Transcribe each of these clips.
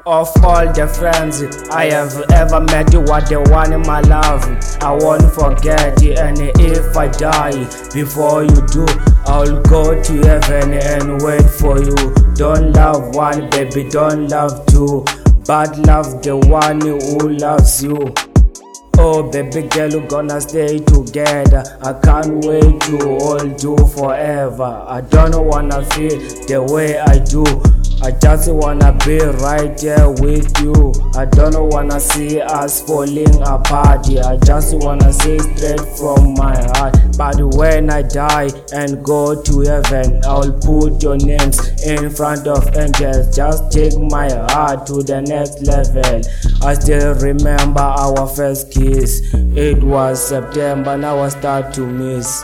Of all the friends I have ever met, you are the one in my love. I won't forget you, and if I die before you do, I'll go to heaven and wait for you. Don't love one, baby, don't love two, but love the one who loves you. Oh baby girl, we're gonna stay together. I can't wait to hold you forever. I don't wanna feel the way I do. I just wanna be right there with you. I don't wanna see us falling apart. I just wanna say straight from my heart. But when I die and go to heaven, I'll put your names in front of angels. Just take my heart to the next level. I still remember our first kiss. It was September, now I start to miss.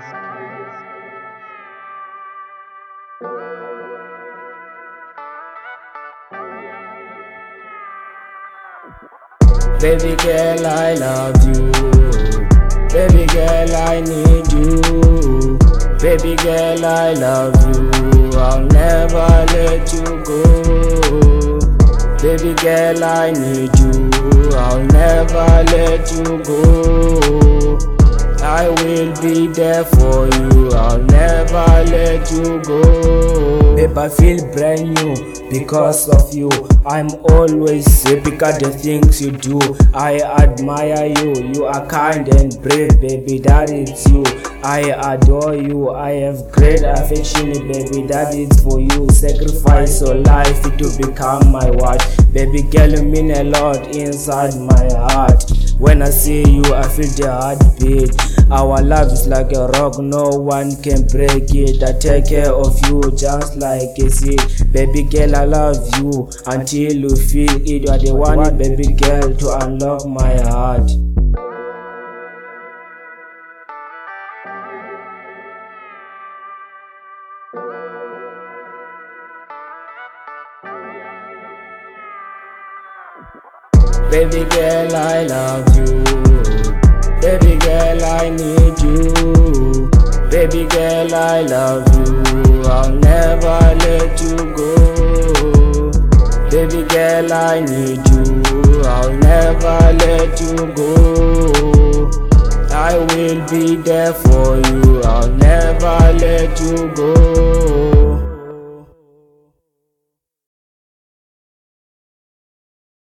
Baby girl, I love you. Baby girl, I need you. Baby girl, I love you. I'll never let you go. Baby girl, I need you. I'll never let you go. I will be there for you. I'll never let you go. Babe, I feel brand new because of you. I'm always happy at the things you do. I admire you. You are kind and brave, baby, that is you. I adore you. I have great affection, baby, that is for you. Sacrifice your life to become my wife. Baby girl, you mean a lot inside my heart. When I see you, I feel the heartbeat. Our love is like a rock, no one can break it. I take care of you just like a seed. Baby girl, I love you until you feel it. You are the one, baby girl, to unlock my heart. Baby girl, I love you. Baby girl, I need you. Baby girl, I love you. I'll never let you go. Baby girl, I need you. I'll never let you go. I will be there for you. I'll never let you go.